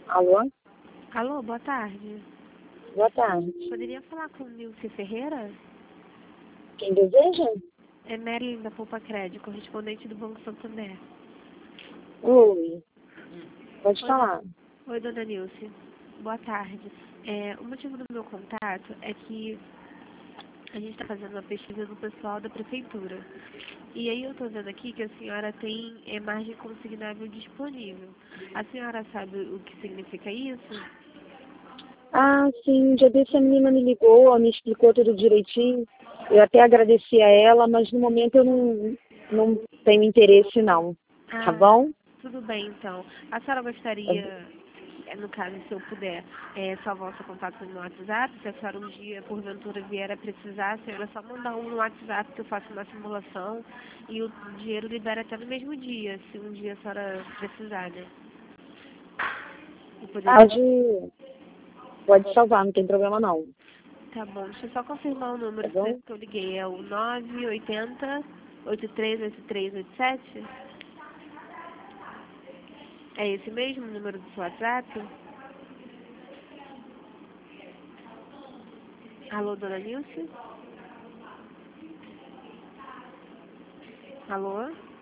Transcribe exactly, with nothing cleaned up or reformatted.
Alô? Alô, boa tarde. Boa tarde. Poderia falar com Nilce Ferreira? Quem deseja? É Marilyn da Poupa Crédito, correspondente do Banco Santander. Oi. Pode Oi, falar. Oi, dona Nilce. Boa tarde. É, o motivo do meu contato é que a gente está fazendo uma pesquisa do pessoal da prefeitura. E aí eu estou vendo aqui que a senhora tem é, margem consignável disponível. A senhora sabe o que significa isso? Ah, sim, um dia desse a menina me ligou, ela me explicou tudo direitinho. Eu até agradeci a ela, mas no momento eu não, não tenho interesse não. Tá Ah, bom? tudo bem então. A senhora gostaria, eh, no caso, se eu puder, é, salvar o seu contato no WhatsApp, se a senhora um dia, porventura, vier a precisar, a senhora só mandar um no WhatsApp que eu faço uma simulação e o dinheiro libera até no mesmo dia, se um dia a senhora precisar, né? Eu poderia... Pode, pode salvar, não tem problema não. Tá bom, deixa eu só confirmar o Tá número bom? que eu liguei, é o nove oito zero, oito três oito três oito sete? É esse mesmo o número do seu WhatsApp? Alô, dona Nilce? Alô?